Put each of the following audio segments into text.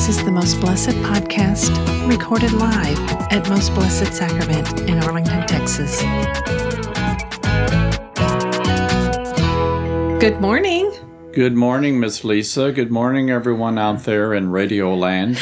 This is the Most Blessed podcast, recorded live at Most Blessed Sacrament in Arlington, Texas. Good morning. Good morning, Miss Lisa. Good morning, everyone out there in Radio Land.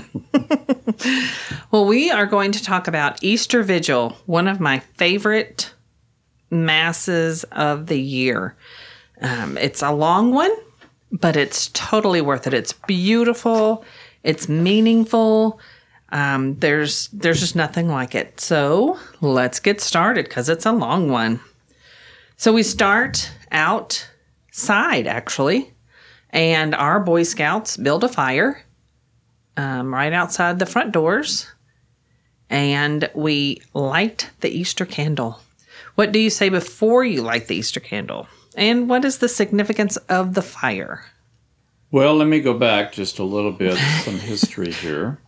Well, we are going to talk about Easter Vigil, one of my favorite masses of the year. It's a long one, but it's totally worth it. It's beautiful. It's meaningful. There's just nothing like it. So let's get started because it's a long one. So we start outside, actually, and our Boy Scouts build a fire right outside the front doors, and we light the Easter candle. What do you say before you light the Easter candle? And what is the significance of the fire? Well, let me go back just a little bit, some history here.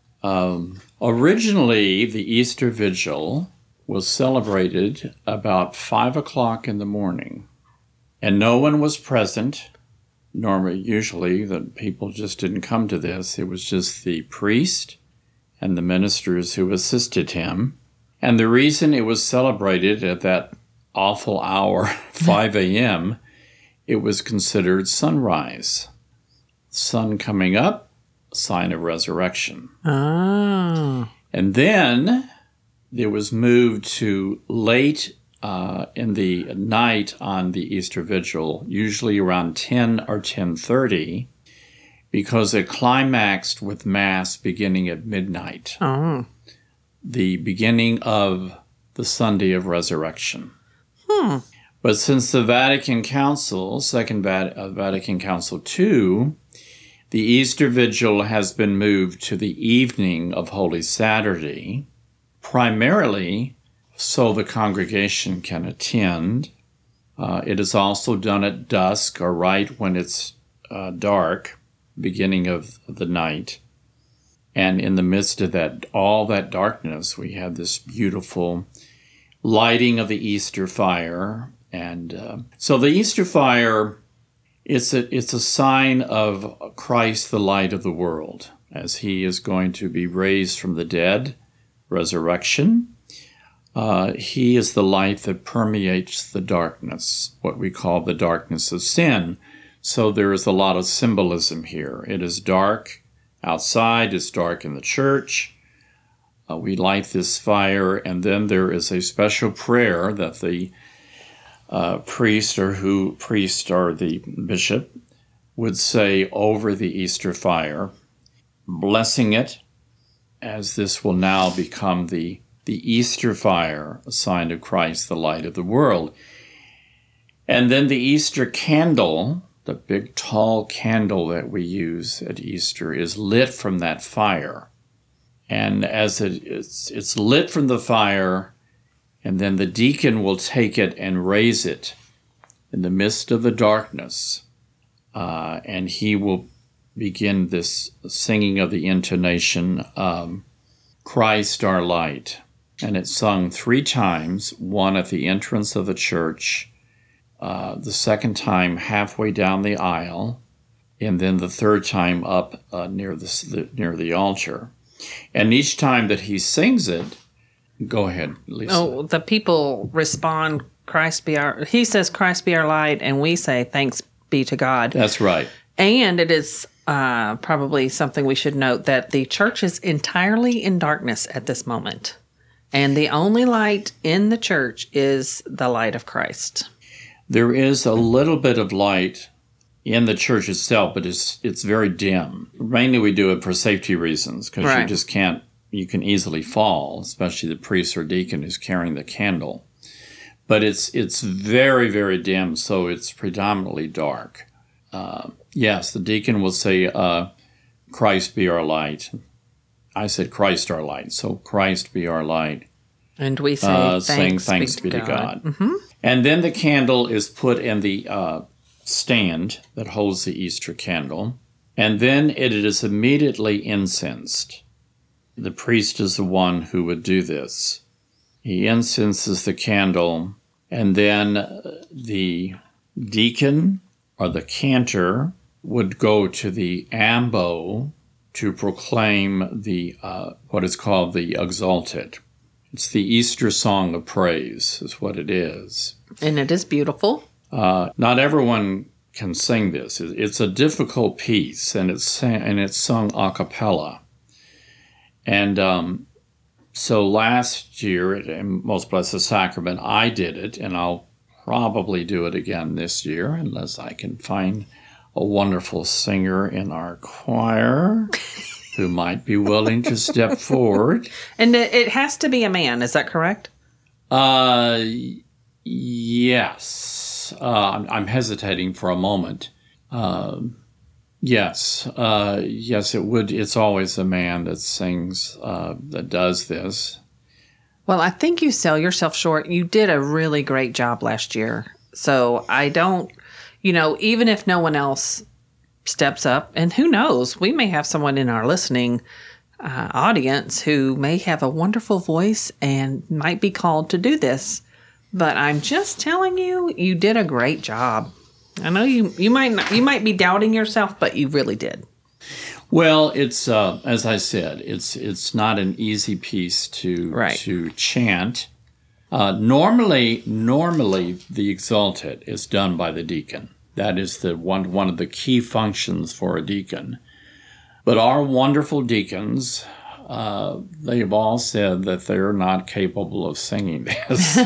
Originally, the Easter Vigil was celebrated about 5 o'clock in the morning, and no one was present. Usually, the people just didn't come to this. It was just the priest and the ministers who assisted him. And the reason it was celebrated at that awful hour, 5 a.m., it was considered sunrise. Sun coming up, sign of resurrection. Oh. And then it was moved to late in the night on the Easter Vigil, usually around 10 or 10:30, because it climaxed with Mass beginning at midnight. Oh. The beginning of the Sunday of Resurrection. But since the Vatican Council, Vatican Council II, the Easter Vigil has been moved to the evening of Holy Saturday, primarily so the congregation can attend. It is also done at dusk, or right when it's dark, beginning of the night. And in the midst of that, all that darkness, we have this beautiful lighting of the Easter fire. And so the Easter fire, it's a sign of Christ, the light of the world, as he is going to be raised from the dead, resurrection. He is the light that permeates the darkness, what we call the darkness of sin. So there is a lot of symbolism here. It is dark outside, it's dark in the church. We light this fire, and then there is a special prayer that the priest or the bishop would say over the Easter fire, blessing it, as this will now become the Easter fire, a sign of Christ, the light of the world. And then the Easter candle, the big tall candle that we use at Easter, is lit from that fire. And as it's lit from the fire, and then the deacon will take it and raise it in the midst of the darkness, and he will begin this singing of the intonation, Christ our light. And it's sung 3 times, one at the entrance of the church, the second time halfway down the aisle, and then the third time up near the altar. And each time that he sings it, go ahead, Lisa. Oh, the people respond, he says, Christ be our light, and we say, thanks be to God. That's right. And it is probably something we should note that the church is entirely in darkness at this moment. And the only light in the church is the light of Christ. There is a little bit of light in the church itself, but it's very dim. Mainly we do it for safety reasons, because Right. you just can't, you can easily fall, especially the priest or deacon who's carrying the candle. But it's very, very dim, so it's predominantly dark. Yes, the deacon will say, Christ be our light. I said Christ our light, so Christ be our light. And we say, thanks be to God. Mm-hmm. And then the candle is put in the stand that holds the Easter candle, and then it is immediately incensed. The priest is the one who would do this. He incenses the candle, and then the deacon or the cantor would go to the ambo to proclaim the what is called the Exalted. It's the Easter Song of Praise, is what it is. And it is beautiful. Not everyone can sing this. It's a difficult piece, and it's sung a cappella. And so last year at Most Blessed Sacrament, I did it, and I'll probably do it again this year, unless I can find a wonderful singer in our choir who might be willing to step forward. And it has to be a man, is that correct? Yes. I'm hesitating for a moment. Yes, it would. It's always a man that sings, that does this. Well, I think you sell yourself short. You did a really great job last year. So I don't, even if no one else steps up, and who knows, we may have someone in our listening audience who may have a wonderful voice and might be called to do this. But I'm just telling you, you did a great job. I know you might be doubting yourself, but you really did. Well, it's as I said, it's not an easy piece to chant. Normally, the Exalted is done by the deacon. That is the one of the key functions for a deacon. But our wonderful deacons, they've all said that they're not capable of singing this.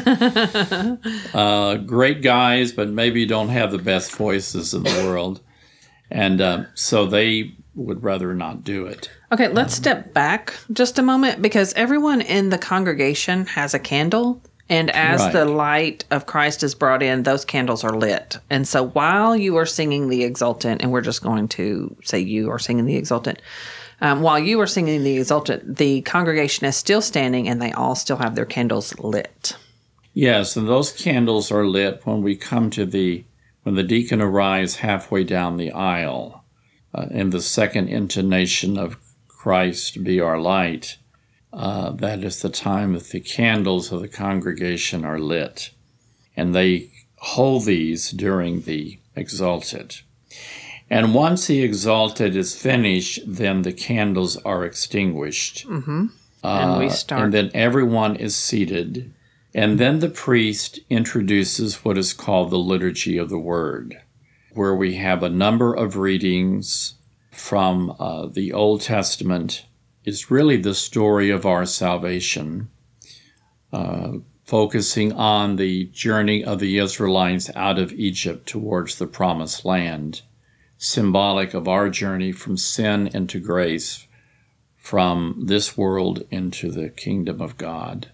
Great guys, but maybe don't have the best voices in the world. And so they would rather not do it. Okay, let's step back just a moment, because everyone in the congregation has a candle. And as the light of Christ is brought in, those candles are lit. And so while you are singing the Exultant, and we're just going to say you are singing the Exultant, while you are singing the Exultant, the congregation is still standing and they all still have their candles lit. Yes, and those candles are lit when we come to when the deacon arrives halfway down the aisle in the second intonation of Christ be our light. That is the time that the candles of the congregation are lit. And they hold these during the Exalted. And once the Exalted is finished, then the candles are extinguished. Mm-hmm. And we start. And then everyone is seated. And then the priest introduces what is called the Liturgy of the Word, where we have a number of readings from the Old Testament. It's really the story of our salvation, focusing on the journey of the Israelites out of Egypt towards the Promised Land, symbolic of our journey from sin into grace, from this world into the kingdom of God.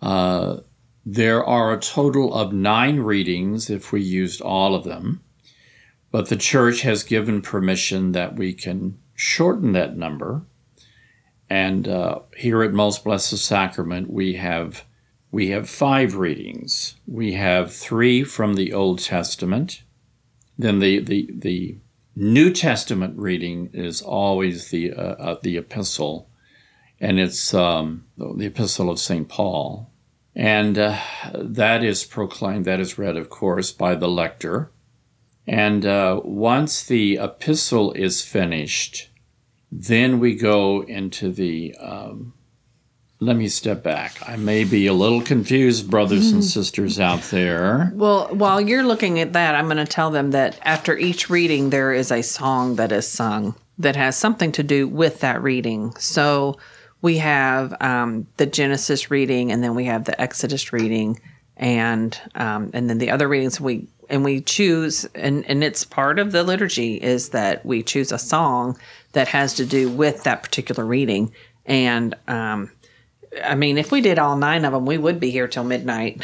There are a total of 9 readings if we used all of them, but the church has given permission that we can shorten that number. And here at Most Blessed Sacrament, we have 5 readings. We have 3 from the Old Testament. Then the New Testament reading is always the epistle, and it's the epistle of St. Paul. And that is proclaimed, that is read, of course, by the lector. And once the epistle is finished, then we go into the, let me step back. I may be a little confused, brothers and sisters out there. Well, while you're looking at that, I'm going to tell them that after each reading, there is a song that is sung that has something to do with that reading. So we have the Genesis reading, and then we have the Exodus reading, and then the other readings we choose, and it's part of the liturgy, is that we choose a song that has to do with that particular reading. And if we did all 9 of them, we would be here till midnight.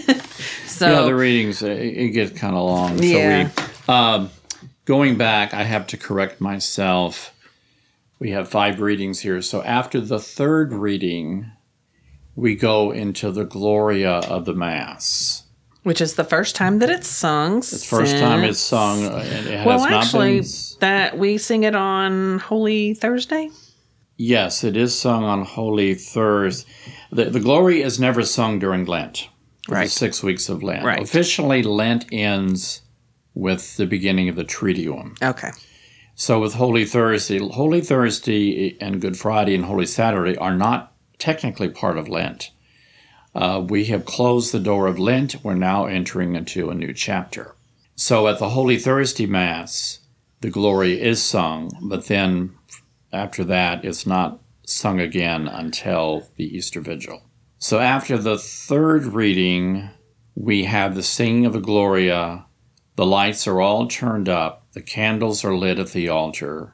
So the readings, it gets kind of long. Yeah. So going back, I have to correct myself. We have 5 readings here. So after the 3rd reading, we go into the Gloria of the Mass. Which is the first time that it's sung. It's the first time it's sung. It has that we sing it on Holy Thursday? Yes, it is sung on Holy Thursday. The Gloria is never sung during Lent. Right. The 6 weeks of Lent. Right. Officially, Lent ends with the beginning of the Triduum. Okay. So with Holy Thursday and Good Friday and Holy Saturday are not technically part of Lent. We have closed the door of Lent. We're now entering into a new chapter. So at the Holy Thursday Mass, the Gloria is sung, but then after that, it's not sung again until the Easter Vigil. So after the third reading, we have the singing of the Gloria. The lights are all turned up. The candles are lit at the altar.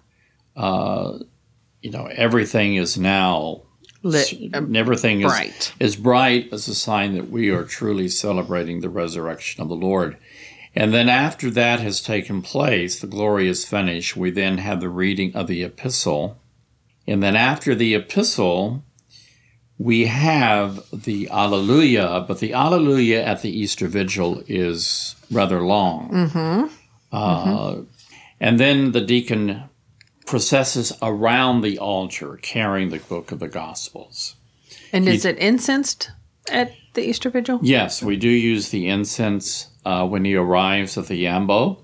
Everything is now lit. Everything bright. is bright as a sign that we are truly celebrating the resurrection of the Lord. And then after that has taken place, the Gloria is finished, we then have the reading of the epistle. And then after the epistle, we have the Alleluia, but the Alleluia at the Easter Vigil is rather long. And then the deacon processes around the altar carrying the book of the Gospels. And is it incensed at the Easter Vigil? Yes, we do use the incense when he arrives at the Yambo.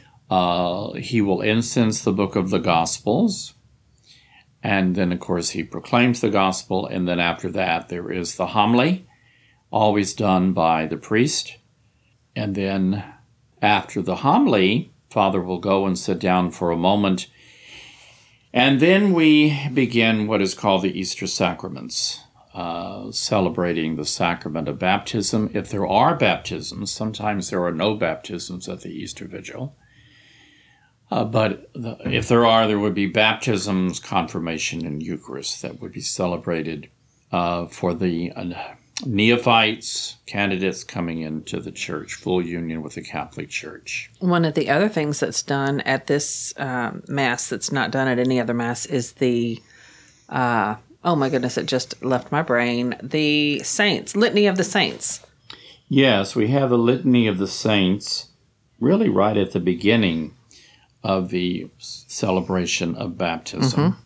He will incense the book of the Gospels. And then, of course, he proclaims the Gospel. And then after that, there is the homily, always done by the priest. And then after the homily, Father will go and sit down for a moment. And then we begin what is called the Easter sacraments, celebrating the sacrament of baptism. If there are baptisms, sometimes there are no baptisms at the Easter Vigil. But if there are, there would be baptisms, confirmation, and Eucharist that would be celebrated for the neophytes, candidates coming into the church, full union with the Catholic Church. One of the other things that's done at this Mass that's not done at any other Mass is the, oh my goodness, it just left my brain, the saints, Litany of the Saints. Yes, we have the Litany of the Saints really right at the beginning of the celebration of baptism.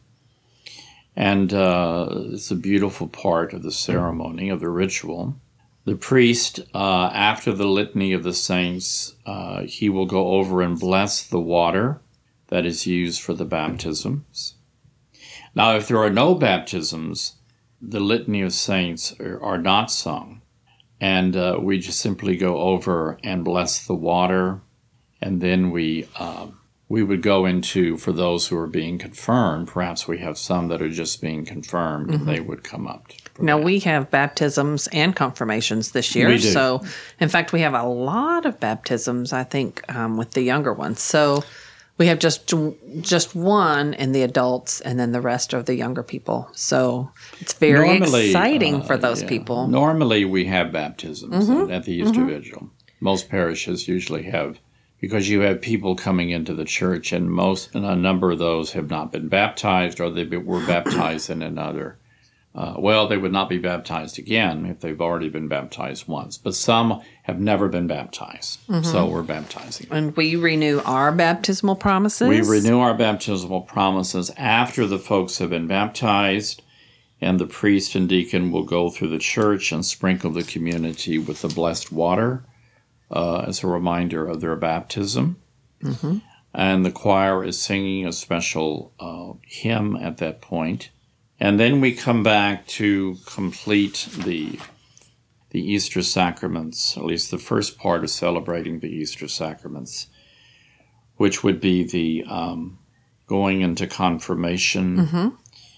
And it's a beautiful part of the ceremony, of the ritual. The priest, after the Litany of the Saints, he will go over and bless the water that is used for the baptisms. Now, if there are no baptisms, the Litany of Saints are not sung. And we just simply go over and bless the water. And then we would go into, for those who are being confirmed, perhaps we have some that are just being confirmed, and they would come up. Now, we have baptisms and confirmations this year. We do. So, in fact, we have a lot of baptisms, I think, with the younger ones. So, we have just one in the adults, and then the rest are the younger people. So, it's very exciting for those people. Normally, we have baptisms at the Easter Vigil. Most parishes usually have, because you have people coming into the church, and a number of those have not been baptized, or they were baptized in another. They would not be baptized again if they've already been baptized once. But some have never been baptized, so we're baptizing them. And we renew our baptismal promises. We renew our baptismal promises after the folks have been baptized, and the priest and deacon will go through the church and sprinkle the community with the blessed water, as a reminder of their baptism. And the choir is singing a special hymn at that point. And then we come back to complete the Easter sacraments, at least the first part of celebrating the Easter sacraments, which would be the going into confirmation.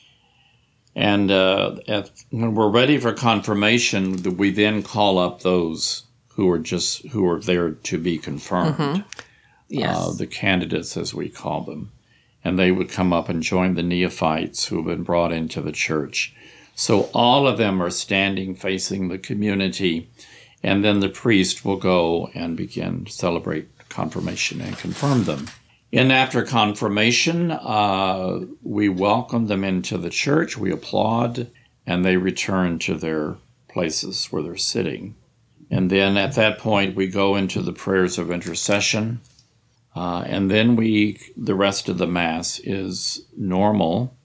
And when we're ready for confirmation, we then call up those who are there to be confirmed. Yes. The candidates, as we call them. And they would come up and join the neophytes who have been brought into the church. So all of them are standing facing the community, and then the priest will go and begin to celebrate confirmation and confirm them. And after confirmation, we welcome them into the church, we applaud, and they return to their places where they're sitting. And then at that point, we go into the prayers of intercession. And then the rest of the Mass is normal.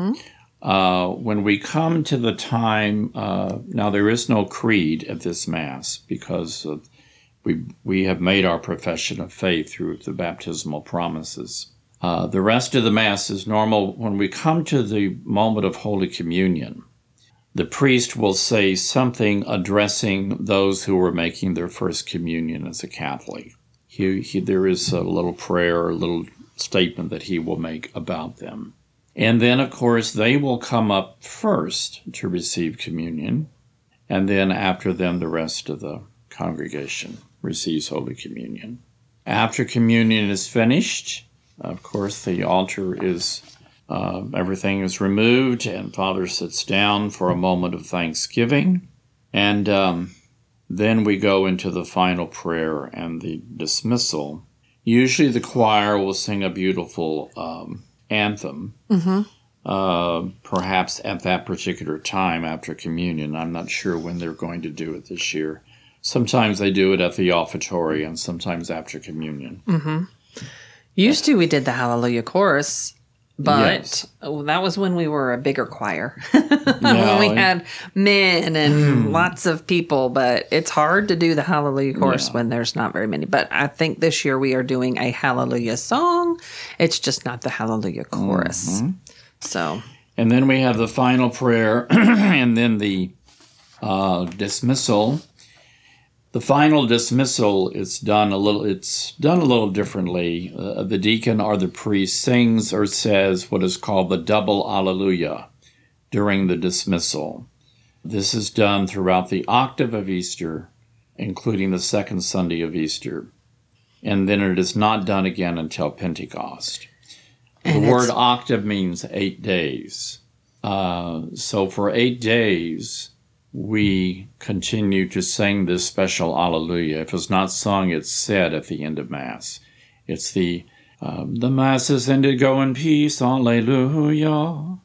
When we come to the time, now there is no creed at this Mass because we have made our profession of faith through the baptismal promises. The rest of the Mass is normal. When we come to the moment of Holy Communion, the priest will say something addressing those who were making their first communion as a Catholic. There is a little prayer, a little statement that he will make about them. And then, of course, they will come up first to receive communion, and then after them, the rest of the congregation receives Holy Communion. After communion is finished, of course, the altar is, everything is removed, and Father sits down for a moment of thanksgiving, and then we go into the final prayer and the dismissal. Usually the choir will sing a beautiful anthem, perhaps at that particular time after communion. I'm not sure when they're going to do it this year. Sometimes they do it at the offertory and sometimes after communion. Used to, we did the Hallelujah chorus, but Yes. that was when we were a bigger choir. When we had men and lots of people, but it's hard to do the Hallelujah chorus when there's not very many. But I think this year we are doing a Hallelujah song. It's just not the Hallelujah chorus. So, And then we have the final prayer and then the dismissal. The final dismissal is done a little differently. The deacon or the priest sings or says what is called the double Alleluia during the dismissal. This is done throughout the octave of Easter, including the second Sunday of Easter. And then it is not done again until Pentecost. The word octave means 8 days. So for 8 days, we continue to sing this special Alleluia. If it's not sung, it's said at the end of Mass. It's the Mass is ended, go in peace, Alleluia,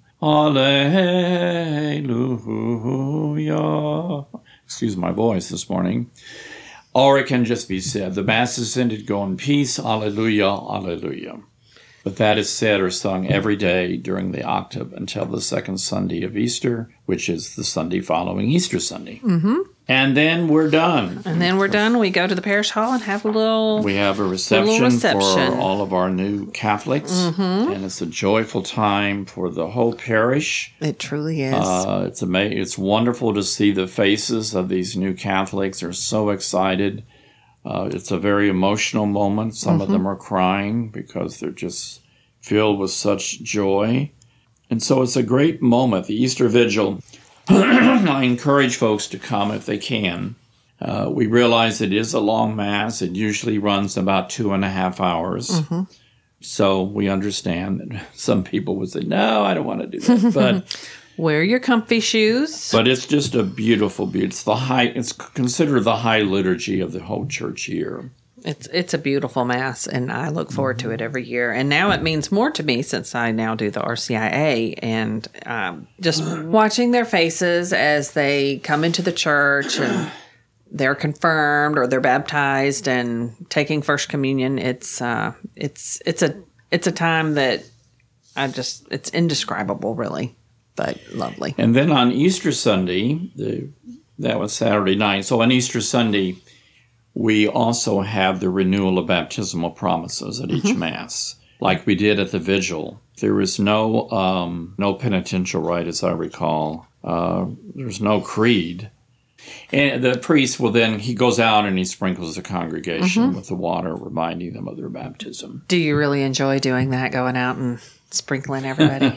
Alleluia. Excuse my voice this morning. Or it can just be said, the Mass is ended, go in peace, Alleluia, Alleluia. But that is said or sung every day during the octave until the second Sunday of Easter, which is the Sunday following Easter Sunday. And then we're done. We go to the parish hall and have We have a reception for all of our new Catholics, and it's a joyful time for the whole parish. It truly is. It's wonderful to see the faces of these new Catholics. They're so excited. It's a very emotional moment. Some of them are crying because they're just filled with such joy. And so it's a great moment. The Easter Vigil, I encourage folks to come if they can. We realize it is a long Mass. It usually runs about 2.5 hours. So we understand that some people would say, no, I don't want to do that. But wear your comfy shoes. But it's just a beautiful. It's considered the high liturgy of the whole church year. It's a beautiful Mass, and I look forward to it every year. And now it means more to me since I now do the RCIA, and just watching their faces as they come into the church and they're confirmed or they're baptized and taking First Communion. It's a time that it's indescribable, really. But lovely. And then on Easter Sunday, that was Saturday night. So on Easter Sunday, we also have the renewal of baptismal promises at each Mass, like we did at the Vigil. There is no penitential rite, as I recall. There's no creed. And the priest he goes out and he sprinkles the congregation with the water, reminding them of their baptism. Do you really enjoy doing that, going out and sprinkling everybody?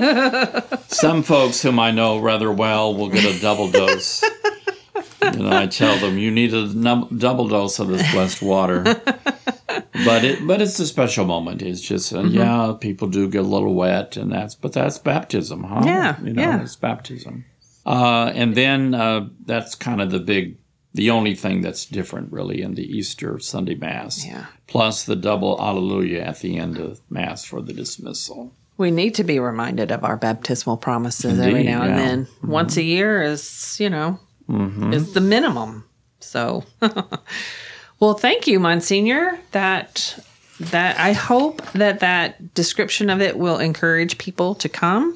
Some folks whom I know rather well will get a double dose. And I tell them, you need a double dose of this blessed water. But it's a special moment. It's just, people do get a little wet, but that's baptism, huh? Yeah, it's baptism. And then that's kind of the only thing that's different, really, in the Easter Sunday Mass. Yeah. Plus the double Alleluia at the end of Mass for the dismissal. We need to be reminded of our baptismal promises every now and then. Once a year is, is the minimum. So, well, thank you, Monsignor. That I hope that description of it will encourage people to come.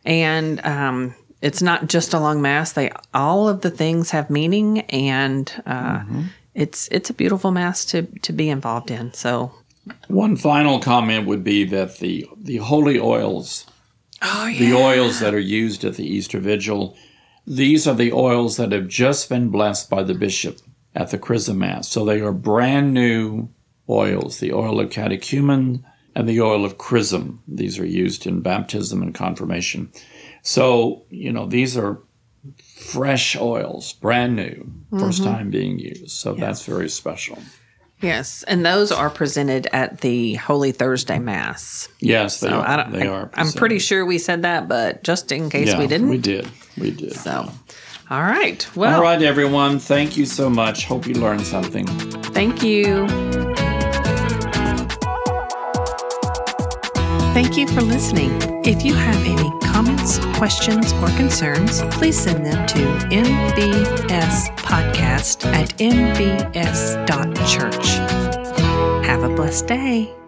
And it's not just a long Mass. All of the things have meaning, and it's a beautiful Mass to be involved in. So, One final comment would be that the holy oils, the oils that are used at the Easter Vigil, these are the oils that have just been blessed by the bishop at the Chrism Mass. So they are brand new oils, the oil of catechumen and the oil of chrism. These are used in baptism and confirmation. So, these are fresh oils, brand new, first time being used. So that's very special. Yes, and those are presented at the Holy Thursday Mass. Yes, they are. They are. I'm pretty sure we said that, but just in case we didn't. We did. So, all right. Well, all right, everyone. Thank you so much. Hope you learned something. Thank you. Thank you for listening. If you have any comments, questions, or concerns, please send them to mbspodcast@mbs.church. Have a blessed day.